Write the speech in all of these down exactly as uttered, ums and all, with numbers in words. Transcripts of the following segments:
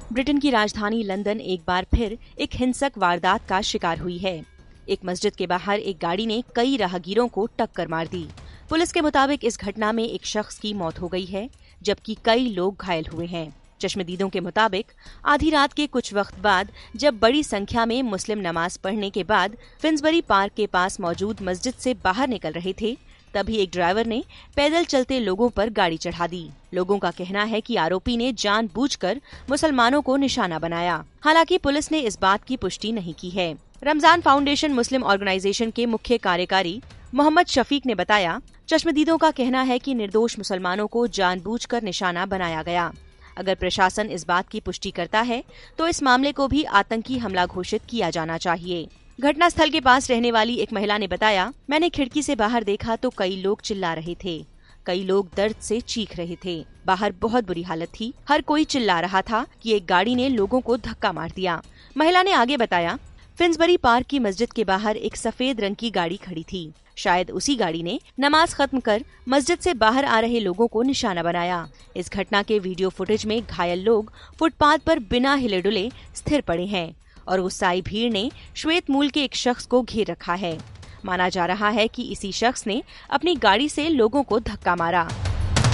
Britain की राजधानी London एक बार फिर एक हिंसक वारदात का शिकार हुई है। एक मस्जिद के बाहर एक गाड़ी ने कई राहगीरों को टक्कर मार दी। पुलिस के मुताबिक इस घटना में एक शख्स की मौत हो गई है, जबकि कई लोग घायल हुए हैं। चश्मदीदों के मुताबिक आधी रात के कुछ वक्त बाद जब बड़ी संख्या में मुस्लिम नमाज पढ़ने के बाद फिन्सबरी पार्क के पास मौजूद मस्जिद से बाहर निकल रहे थे, तभी एक ड्राइवर ने पैदल चलते लोगों पर गाड़ी चढ़ा दी। लोगों का कहना है कि आरोपी ने जानबूझकर मुसलमानों को निशाना बनाया। हालांकि पुलिस ने इस बात की पुष्टि नहीं की है। रमजान फाउंडेशन मुस्लिम ऑर्गेनाइजेशन के मुख्य कार्यकारी मोहम्मद शफीक ने बताया, चश्मदीदों का कहना है कि निर्दोष मुसलमानों को जानबूझकर निशाना बनाया गया। अगर प्रशासन इस बात की पुष्टि करता है तो इस मामले को भी आतंकी हमला घोषित किया जाना चाहिए। घटना स्थल के पास रहने वाली एक महिला ने बताया, मैंने खिड़की से बाहर देखा तो कई लोग चिल्ला रहे थे। कई लोग दर्द से चीख रहे थे। बाहर बहुत बुरी हालत थी। हर कोई चिल्ला रहा था कि एक गाड़ी ने लोगों को धक्का मार दिया। महिला ने आगे बताया, फिन्सबरी पार्क की मस्जिद के बाहर एक सफेद रंग की गाड़ी खड़ी थी। शायद उसी गाड़ी ने नमाज खत्म कर मस्जिद से बाहर आ रहे लोगों को निशाना बनाया। इस घटना के वीडियो फुटेज में घायल लोग फुटपाथ पर बिना हिले डुले स्थिर पड़े हैं और गुस्साई भीड़ ने श्वेत मूल के एक शख्स को घेर रखा है। माना जा रहा है कि इसी शख्स ने अपनी गाड़ी से लोगों को धक्का मारा।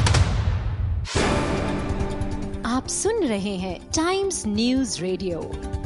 आप सुन रहे हैं टाइम्स न्यूज़ रेडियो।